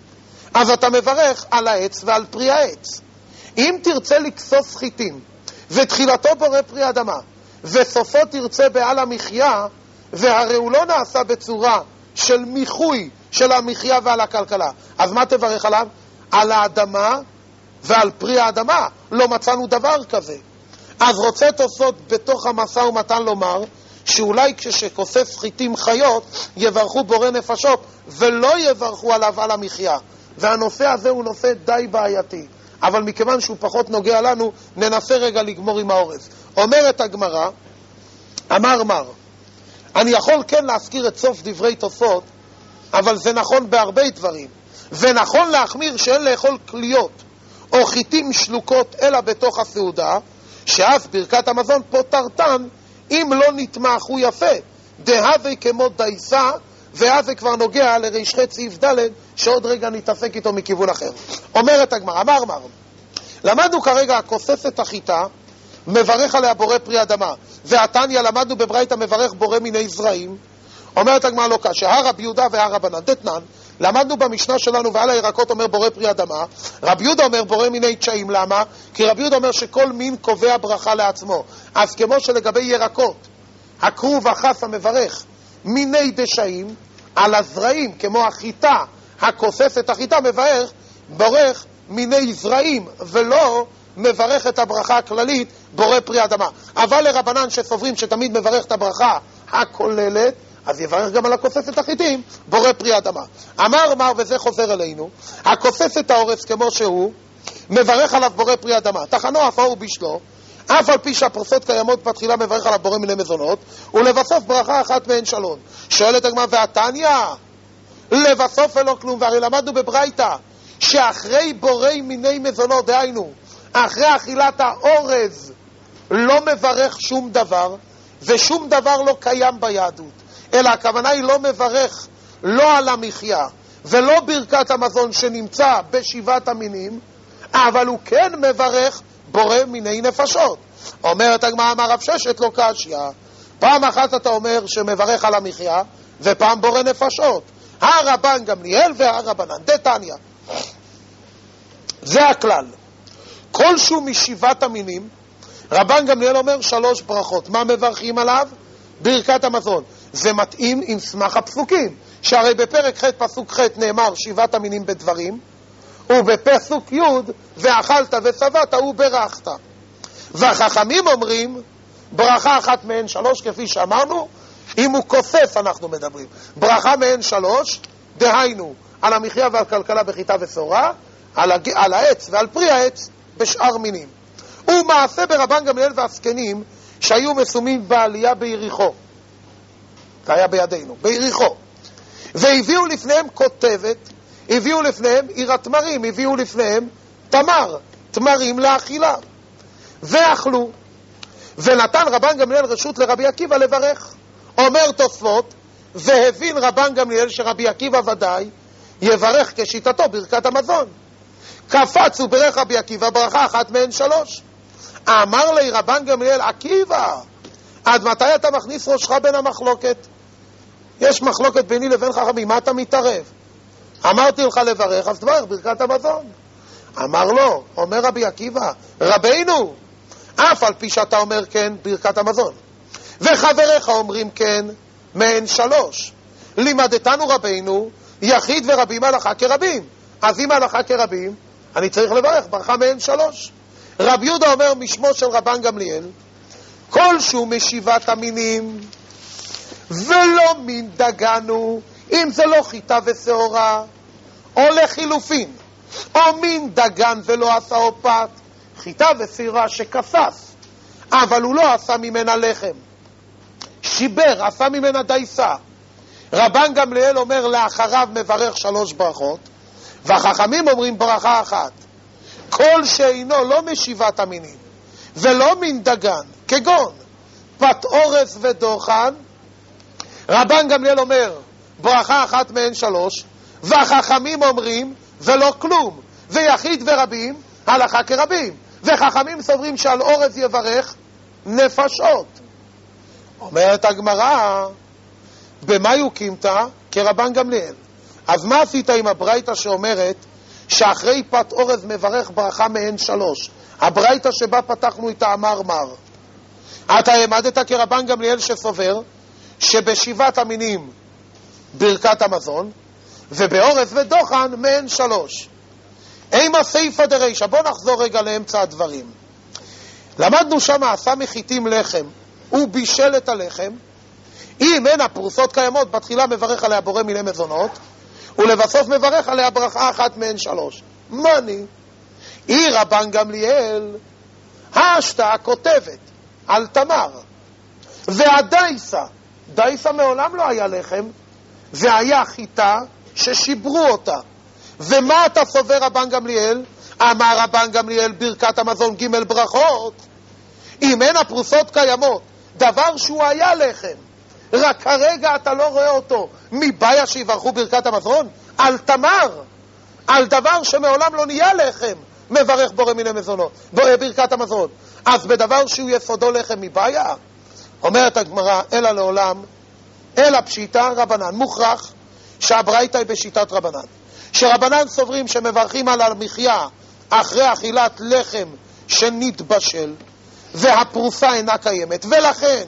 אז אתה מברך על העץ ועל פרי העץ. אם תרצה לקסוס חיטים, ותחילתו בורא פרי אדמה, וסופו תרצה בעל המחיה, והרי הוא לא נעשה בצורה של מיחוי של המחיה ועל הכלכלה, אז מה תברך עליו? על האדמה ועל פרי האדמה. לא מצאנו דבר כזה. אז רוצה תוספות בתוך המשא ומתן לומר שאולי כששכוסס חיטים חיות יברכו בורא נפשות ולא יברכו עליו על המחיה, והנושא הזה הוא נושא די בעייתי, אבל מכיוון שהוא פחות נוגע לנו ננסה רגע לגמור עם האורז. אומרת הגמרא, אמר מר, אני יכול כן להזכיר את סוף דברי תוספות, אבל זה נכון בהרבה דברים, ונכון להחמיר שאין לאכול כליות או חיטים שלוקות אלא בתוך הסעודה, שאז ברכת המזון פוטרתן אם לא נתמך הוא יפה, דהווה כמו דייסה, ואז זה כבר נוגע לריש ח' סעיף ד' שעוד רגע נתעסק איתו מכיוון אחר. אומרת הגמרא, אמר מר, למדנו כרגע הכוסס את החיטה מברך עליה בורא פרי אדמה, והתניא למדנו בברייתא מברך בורא מיני זרעים. אומרת הגמרא לא קשה, הרב יהודה והרבנן דתנן, למדנו במשנה שלנו ועל הירקות אומר בורא פרי אדמה, רב יהודה אומר בורא מיני תשעים. למה? כי רב יהודה אומר שכל מין קובע ברכה לעצמו. אז כמו שלגבי ירקות הכרוב החס המברך מיני דשאים, על הזרעים כמו החיטה הכוסס את החיטה מברך בורך מיני זרעים, ולא מברך את הברכה הכללית בורא פרי אדמה. אבל לרבנן שסוברים שתמיד מברך את הברכה הכוללת, אז יברך גם על הכוסס את החיטים בורא פרי אדמה. אמר מר, וזה חוזר אלינו, הכוסס את האורץ כמו שהוא מברך עליו בורא פרי אדמה, תחנו אף הוא בשלו, אף על פי שהפרסות קיימות בתחילה מברך עליו בורא מיני מזונות, ולבסוף ברכה אחת מהן שלון. שואלת הגמרא, והתניא לבסוף ולא כלום? והרי למדנו בברייתא שאחרי בורא מיני מזונות, דהיינו אחרי אכילת האורז, לא מברך שום דבר, ושום דבר לא קיים ביהדות, אלא הכוונה היא לא מברך לא על המחיה ולא ברכת המזון שנמצא בשבעת המינים, אבל הוא כן מברך בורא מיני נפשות. אומרת הגמרא, אמר רב ששת לא קשיא, פעם אחת אתה אומר שמברך על המחיה ופעם בורא נפשות. הרבן גמליאל והרבנן דתניא, זה הכלל. כלשהו משבעת המינים, רבן גמליאל אומר שלוש ברכות. מה מברכים עליו? ברכת המזון. זה מתאים עם סמך הפסוקים, שהרי בפרק ח' פסוק ח' נאמר שבעת המינים בדברים, ובפסוק י' ואכלת ושבעת וברכת. והחכמים אומרים ברכה אחת מהן שלוש, כפי שאמרנו, אם הוא כוסס אנחנו מדברים. ברכה מהן שלוש, דהיינו על המחיה ועל כלכלה בחיטה ושעורה, על, הג... על העץ ועל פרי העץ בשאר מינים. ומעשה ברבן גמליאל והזקנים שהיו מסומים בעלייה ביריחו, זה היה בידינו, ביריחו, והביאו לפניהם כותבת, הביאו לפניהם עיר התמרים, הביאו לפניהם תמר, תמרים לאכילה, ואכלו. ונתן רבן גמליאל רשות לרבי עקיבא לברך. אומר תוספות, והבין רבן גמליאל שרבי עקיבא ודאי יברך כשיטתו ברכת המזון. קפץ וברך רבי עקיבא ברכה אחת מהן שלוש. אמר לי רבן גמליאל, עקיבא, עד מתי אתה מכניס ראשך בין המחלוקת? יש מחלוקת ביני לבין חכמים, מה אתה מתערב? אמרתי לך לברך, אז תברך ברכת המזון. אמר לו, אומר רבי עקיבא, רבינו, אף על פי שאתה אומר כן ברכת המזון וחבריך אומרים כן, מהן שלוש. לימדתנו רבינו יחיד ורבים הלכה כרבים, אז אם הלכה כרבים אני צריך לברך ברכה מהן שלוש. רב יהודה אומר משמו של רבן גמליאל, כלשהו משבעת המינים ולא מין דגנו, אם זה לא חיטה ושעורה, או לחילופין או מין דגן ולא עשה אופת, חיטה וסירה שכסס, אבל הוא לא עשה ממנה לחם, שיבר, עשה ממנה דייסה. רבן גמליאל אומר לאחריו מברך שלוש ברכות, והחכמים אומרים ברכה אחת. כל שאינו לא משבעת המינים ולא מין דגן, כגון פת אורס ודוחן, רבן גמליאל אומר ברכה אחת מהן שלוש, והחכמים אומרים ולא כלום, ויחיד ורבים הלכה כרבים, וחכמים סוברים שעל אורז יברך נפשות. אומרת הגמרא, במה יוקימת? כרבן גמליאל. אז מה עשית עם הברייתא שאומרת שאחרי פת אורז מברך ברכה מהן שלוש? הברייתא שבה פתחנו איתה אמר מר. אתה העמדת כרבן גמליאל שסובר שבשבעת המינים ברכת המזון, ובאורז ודוחן מהן שלוש. אימה סייפא דרישא. בוא נחזור רגע לאמצע הדברים. למדנו שם עשה מחיתים לחם, הוא בישל את הלחם, אם אין הפרוסות קיימות, בתחילה מברך עליה בורא מיני מזונות, ולבסוף מברך עליה ברכה אחת מהן שלוש. מני? היא רבן גמליאל, השתה כותבת על תמר, והדייסה, דייסה מעולם לא היה לחם, והיה חיטה ששיברו אותה. ומה אתה סובר רבן גמליאל? אמר רבן גמליאל ברכת המזון ג' ברכות, אם אין הפרוסות קיימות, דבר שהוא היה לחם, רק כרגע אתה לא רואה אותו, מבעיה שיברכו ברכת המזון? על תמר, על דבר שמעולם לא נהיה לחם, מברך בורא מיני מזונות, ברכת המזון. אז בדבר שהוא יסודו לחם מבעיה? אומרת הגמרא, אלא לעולם, אלא פשיטה רבנן. מוכרח שהברייתא היא בשיטת רבנן, שרבנן סוברים שמברכים על המחיה אחרי אכילת לחם שנתבשל והפרוסה אינה קיימת, ולכן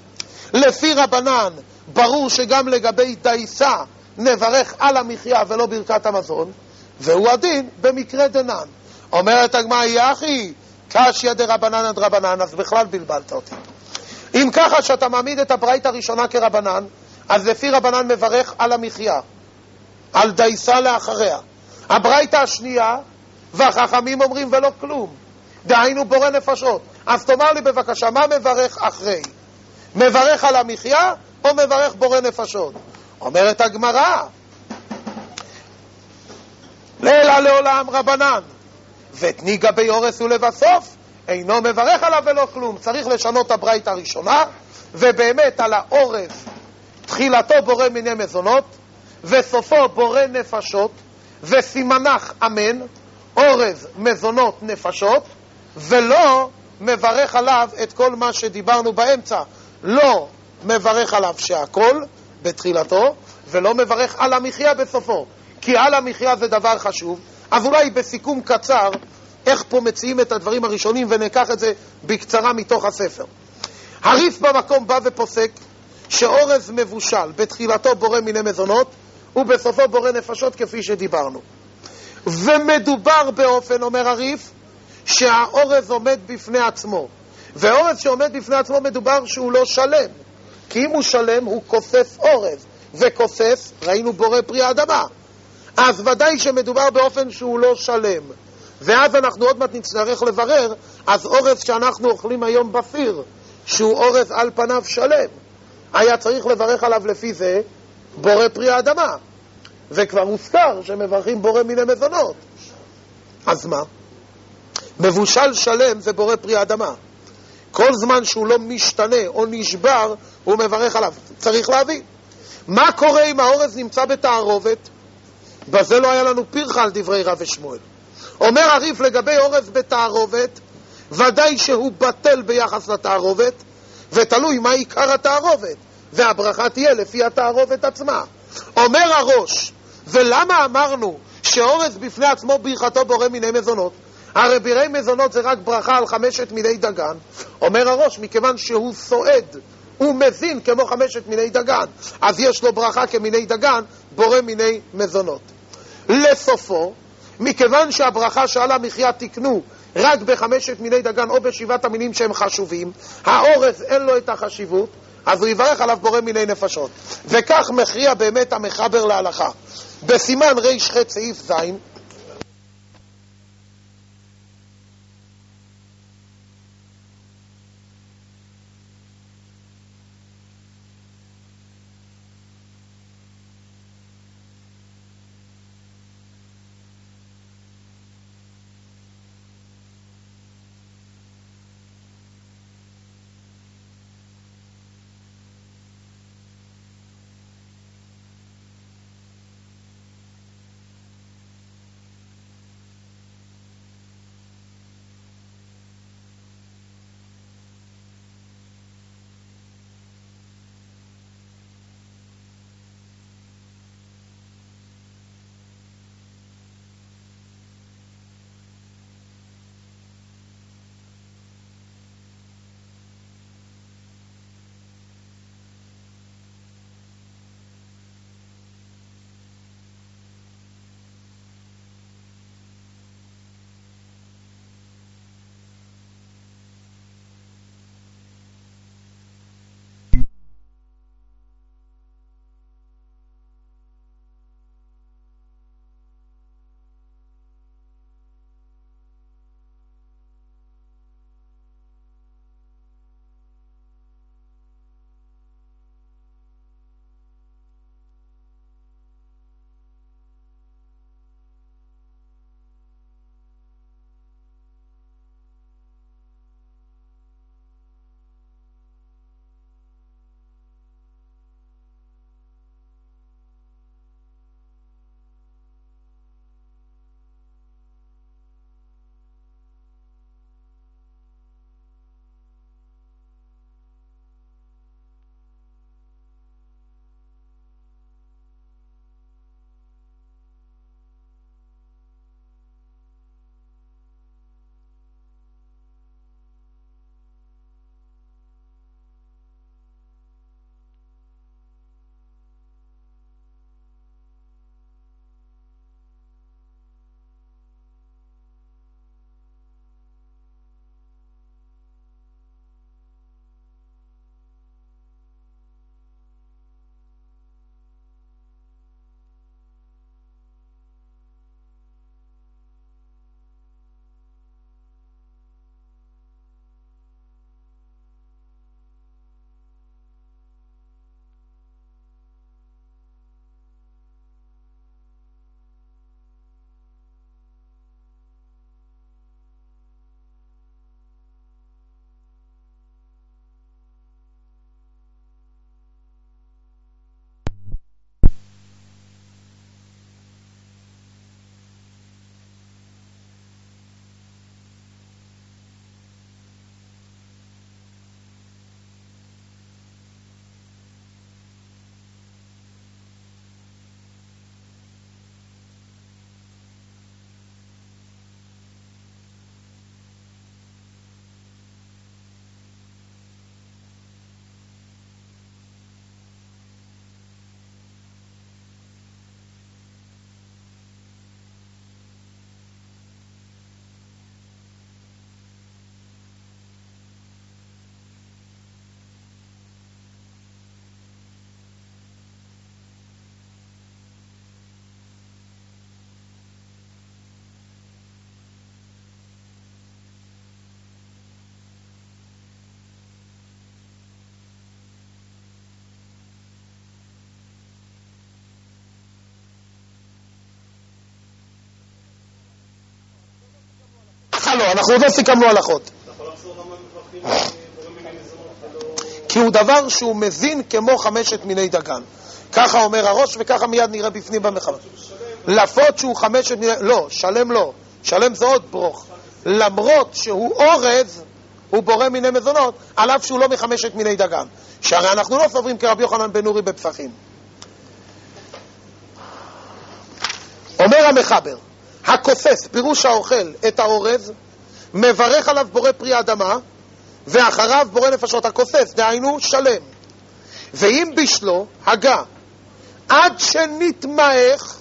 לפי רבנן ברור שגם לגבי דייסה נברך על המחיה ולא ברכת המזון, והוא הדין במקרה דנן. אומרת הגמרא, יחי קשיא דרבנן עד רבנן, אז בכלל בלבלת אותי. אם ככה שאתה מעמיד את הברייתא הראשונה כרבנן, אז לפי רבנן מברך על המחיה, על דייסה לאחריה. הברייתא השנייה, והחכמים אומרים ולא כלום, דהיינו בורא נפשות. אז תאמר לי בבקשה, מה מברך אחרי? מברך על המחיה או מברך בורא נפשות? אומרת הגמרא, לילה לעולם רבנן, ותני גבי אורס ולבסוף אינו מברך עליו ולא כלום. צריך לשנות הברייתא הראשונה, ובאמת על האורס תחילתו בורא מיני מזונות וסופו בורא נפשות, וסימנך אמן, אורז מזונות נפשות, ולא מברך עליו את כל מה שדיברנו באמצע. לא מברך עליו שהכל בתחילתו, ולא מברך על המחיה בסופו, כי על המחיה זה דבר חשוב. אז אולי בסיכום קצר איך פה מציעים את הדברים הראשונים, וניקח את זה בקצרה מתוך הספר. הריף במקום בא ופוסק שאורז מבושל בתחילתו בורא מיני מזונות ובסופו בורא נפשות, כפי שדיברנו. ומדובר באופן, אומר הריף, שהאורז עומד בפני עצמו, ואורז שעומד בפני עצמו מדובר שהוא לא שלם, כי אם הוא שלם הוא כוסס אורז, וכוסס ראינו בורא פרי האדמה, אז ודאי שמדובר באופן שהוא לא שלם. ואז אנחנו עוד מעט נצטרך לברר, אז אורז שאנחנו אוכלים היום בסיר, שהוא אורז על פניו שלם, היה צריך לברך עליו לפי זה בורא פרי האדמה, וכבר הוזכר שמברכים בורא מיני מזונות. אז מה? מבושל שלם זה בורא פרי האדמה, כל זמן שהוא לא משתנה או נשבר הוא מברך עליו. צריך להבין מה קורה אם האורז נמצא בתערובת. בזה לא היה לנו פירחה על דברי רב ושמואל. אומר הריף לגבי אורז בתערובת, ודאי שהוא בטל ביחס לתערובת, ותלוי מה עיקר התערובת, והברכה תהיה לפי התערובת עצמה. אומר הראש, ולמה אמרנו שאורז בפני עצמו ברכתו בורא מיני מזונות? הרי בירי מזונות זה רק ברכה על חמשת מיני דגן. אומר הראש, מכיוון שהוא סועד, הוא מזין כמו חמשת מיני דגן, אז יש לו ברכה כמיני דגן, בורא מיני מזונות. לסופו, מכיוון שהברכה שעל המחיה תקנו רק בחמשת מיני דגן או בשבעת המינים שהם חשובים, האורז אין לו את החשיבות, אז הוא יברך עליו בורא מיני נפשות. וכך מכריע באמת המחבר להלכה. בסימן ר' ח' סעיף ז' ככה לא, אנחנו עוד לא סיכמנו הלכות. כי הוא דבר שהוא מזין כמו חמשת מיני דגן. ככה אומר הראש, וככה מיד נראה בפנים במחבר. לפות שהוא חמשת מיני... לא, שלם לא. שלם זה עוד ברוך. למרות שהוא אורז, הוא בורא מיני מזונות, על אף שהוא לא מחמשת מיני דגן. שהרי אנחנו לא סוברים כרבי יוחנן בן נורי בפסחים. אומר המחבר, הכוסס, פירוש האוכל את האורז, מברך עליו בורא פרי אדמה, ואחריו בורא נפשות. הכוסס, דהיינו שלם. ואם בשלו, הגה, עד שנתמעך,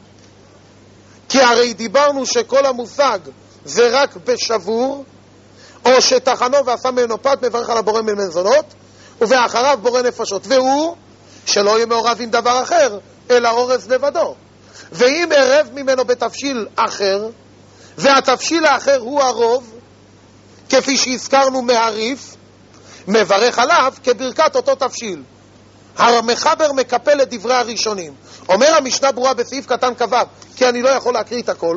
כי הרי דיברנו שכל המושג זה רק בשבור, או שתחנו ועשה ממנו פת, מברך על הבורא מן מזונות, ואחריו בורא נפשות. והוא, שלא יהיה מעורב עם דבר אחר, אלא אורז לבדו. ואם ערב ממנו בתבשיל אחר, והתבשיל האחר הוא הרוב, כפי שהזכרנו מהריף, מברך עליו כברכת אותו תבשיל. המחבר מקפל את דברי הראשונים. אומר המשנה ברורה בסעיף קטן כבב, כי אני לא יכול להקריא את הכל,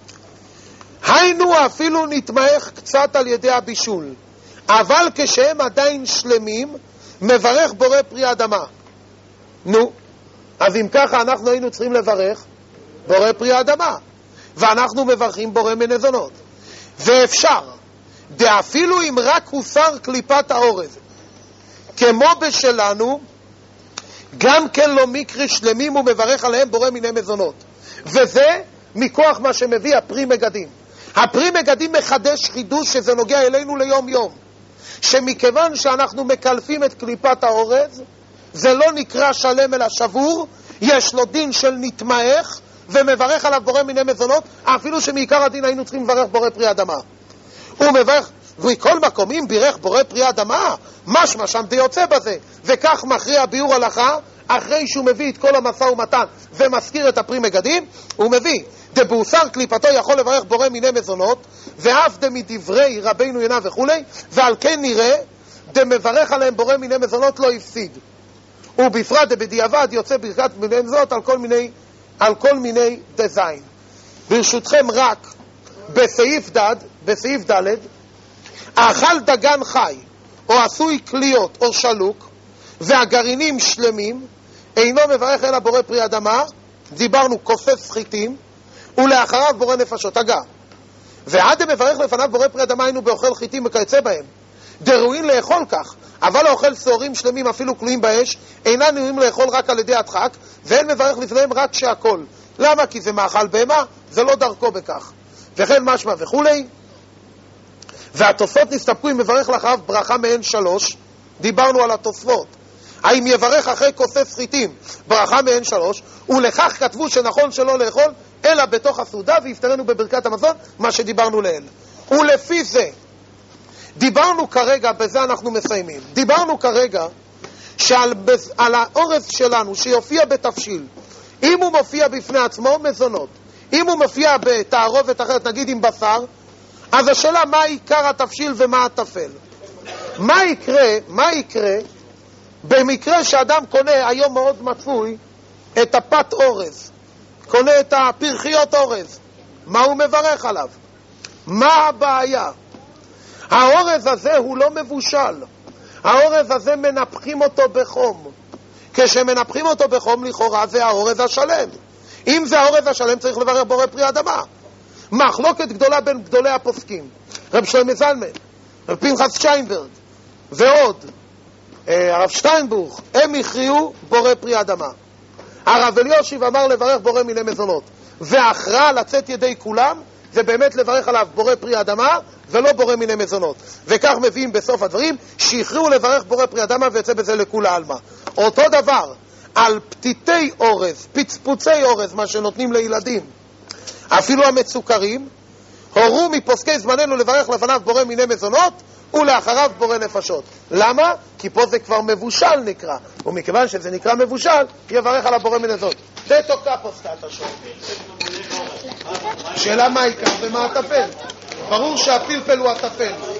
היינו אפילו נתמעך קצת על ידי הבישול, אבל כשהם עדיין שלמים, מברך בורא פרי אדמה. נו, אז אם ככה אנחנו היינו צריכים לברך בורא פרי אדמה, ואנחנו מברכים בורא מנזונות. ואפשר, דאפילו אם רק הוסר קליפת האורז, כמו בשלנו, גם כן לא מקרי שלמים הוא מברך עליהם בורא מיני מזונות. וזה מכוח מה שמביא הפרי מגדים. הפרי מגדים מחדש חידוש שזה נוגע אלינו ליום יום, שמכיוון שאנחנו מקלפים את קליפת האורז, זה לא נקרא שלם אלא שבור, יש לו דין של נתמעך, ומברך עליו בורא מיני מזונות, אפילו שמעיקר הדין היינו צריכים לברך בורא פרי אדמה. הוא מברך, וכל מקום, אם בירך בורא פרי אדמה, משמע שם די יוצא בזה, וכך מכריע ביור הלכה, אחרי שהוא מביא את כל המשא ומתן ומזכיר את הפרי מגדים, הוא מביא, דבוסר קליפתו יכול לברך בורא מיני מזונות, ואף דמדברי רבינו יונה וכו', ועל כן נראה, דמברך עליהם בורא מיני מזונות לא הפסיד. ובפרט דבדיעבד יוצא ברכת מיני מזונות על כל מיני, על כל מיני דזיין. ברשותכם רק, בסעיף ד', בסעיף ד', האכל דגן חי, או עשוי כליות, או שלוק, והגרעינים שלמים, אינו מברך אלא בורא פרי אדמה, דיברנו כופף חיטים, ולאחריו בורא נפשות. הגה. ועד מברך לפניו בורא פרי אדמה היינו באוכל חיטים וכיוצא בהם. דרוין לאכול כך, אבל האוכל סוהרים שלמים אפילו כלואים באש, אינם נראים לאכול רק על ידי הדחק, ואין מברך לפניהם רק שהכל. למה? כי זה מאכל בהמה, זה לא דרכו בכך. וכן משמע וכולי. והתוספות נסתפקו אם מברך לאחריו ברכה מהן שלוש, דיברנו על התוספות. האם יברך אחרי כוסס חיטים ברכה מהן שלוש, ולכך כתבו שנכון שלא לאכול, אלא בתוך הסעודה, ויפטרנו בברכת המזון, מה שדיברנו לאל. ולפי זה, דיברנו כרגע, בזה אנחנו מסיימים, דיברנו כרגע שעל על האורז שלנו שיופיע בתבשיל, אם הוא מופיע בפני עצמו, מזונות. אם הוא מופיע בתערובת אחרת, נגיד עם בשר, אז השאלה מה עיקר התבשיל ומה התפל. מה יקרה, מה יקרה במקרה שאדם קונה, היום מאוד מצוי, את הפת אורז, קונה את הפרחיות אורז, מה הוא מברך עליו? מה הבעיה? האורז הזה הוא לא מבושל, האורז הזה מנפחים אותו בחום. כשמנפחים אותו בחום לכאורה זה האורז השלם. אם זה האורז השלם צריך לברך בורא פרי אדמה. מחלוקת גדולה בין גדולי הפוסקים, רב שלמה זלמן, רב פנחס שיינברג ועוד הרב שטיינבוך, הם הכריעו בורא פרי אדמה. הרב אלישיב אמר לברך בורא מיני מזונות, וההכרעה לצאת ידי כולם זה באמת לברך עליו בורא פרי אדמה ולא בורא מיני מזונות. וכך מביאים בסוף הדברים שהכריעו לברך בורא פרי אדמה, ויוצא בזה לכולה עלמא. אותו דבר על פתיתי אורז, פצפוצי אורז, מה שנותנים לילדים, אפילו המצוקרים, הורו מפוסקי זמננו לברך לפניו בורא מיני מזונות ולאחריו בורא נפשות. למה? כי פה זה כבר מבושל נקרא, ומכיוון שזה נקרא מבושל יברך על הבורא מיני מזונות. זה תוקע פוסקת השור. שאלה מה העיקר ומה הטפל. ברור שהפלפל הוא הטפל.